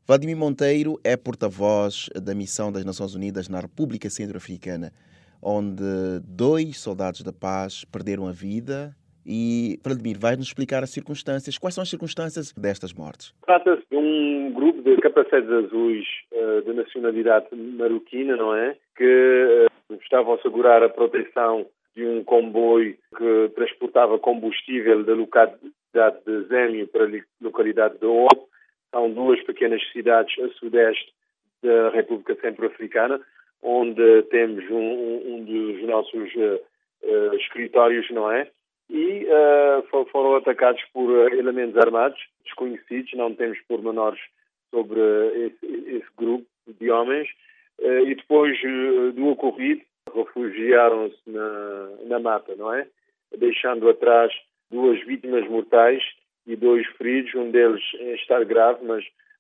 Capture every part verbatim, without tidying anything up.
Vladimir Monteiro é porta-voz da Missão das Nações Unidas na República Centro-Africana, onde dois soldados da paz perderam a vida. E, Vladimir, vai-nos explicar as circunstâncias. Quais são as circunstâncias destas mortes? Trata-se de um grupo de capacetes azuis uh, de nacionalidade marroquina, não é? Que uh, estavam a assegurar a proteção de um comboio que transportava combustível da localidade de Zémio para a localidade de Obo. São duas pequenas cidades a sudeste da República Centro-Africana, onde temos um, um dos nossos uh, uh, escritórios, não é? E uh, foram atacados por uh, elementos armados desconhecidos. Não temos pormenores sobre uh, esse, esse grupo de homens. Uh, e depois uh, do ocorrido, refugiaram-se na, na mata, não é? Deixando atrás duas vítimas mortais e dois feridos, um deles está grave, mas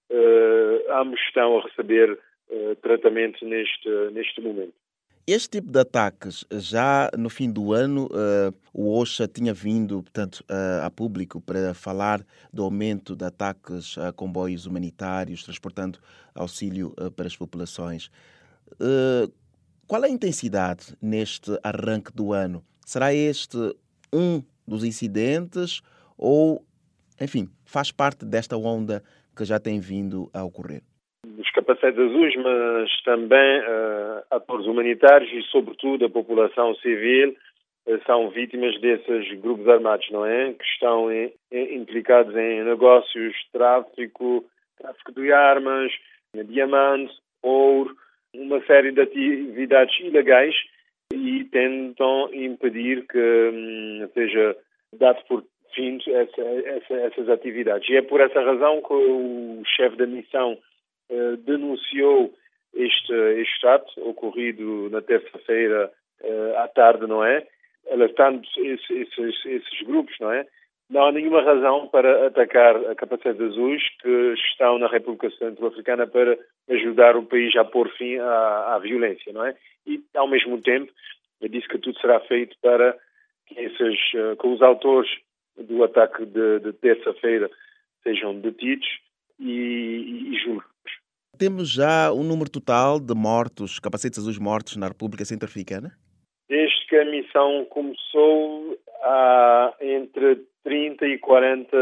uh, ambos estão a receber uh, tratamento neste, neste momento. Este tipo de ataques, já no fim do ano, uh, o OCHA tinha vindo, portanto, uh, a público para falar do aumento de ataques a comboios humanitários, transportando auxílio uh, para as populações. Uh, qual é a intensidade neste arranque do ano? Será este um dos incidentes ou, enfim, faz parte desta onda que já tem vindo a ocorrer? Os capacetes azuis, mas também uh, atores humanitários e, sobretudo, a população civil uh, são vítimas desses grupos armados, não é? Que estão em, em, implicados em negócios de tráfico, tráfico de armas, diamantes, ouro, uma série de atividades ilegais e tentam impedir que hum, seja dado por fim essa, essa, essas atividades. E é por essa razão que o chefe da missão Uh, denunciou este, este ato ocorrido na terça-feira uh, à tarde, não é? Alertando esses, esses, esses grupos, não é? Não há nenhuma razão para atacar a capacetes azuis que estão na República Centro-Africana para ajudar o país a pôr fim à, à violência, não é? E, ao mesmo tempo, eu disse que tudo será feito para que, esses, uh, que os autores do ataque de, de terça-feira sejam detidos e, e, e julgados. Temos já um número total de mortos, capacetes azuis mortos na República Centro-Africana? Desde que a missão começou, há entre trinta e quarenta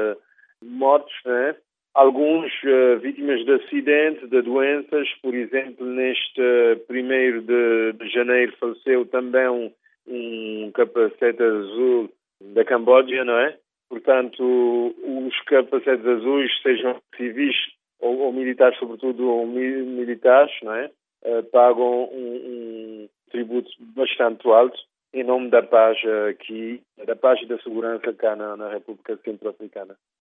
mortos, né? Alguns uh, vítimas de acidentes, de doenças. Por exemplo, neste primeiro de, de janeiro faleceu também um, um capacete azul da Camboja, não é? Portanto, os capacetes azuis, sejam civis ou, ou militares, sobretudo ou mi- militares, não é? Uh, pagam um, um tributo bastante alto em nome da paz aqui, da paz e da segurança cá na, na República Centro-Africana.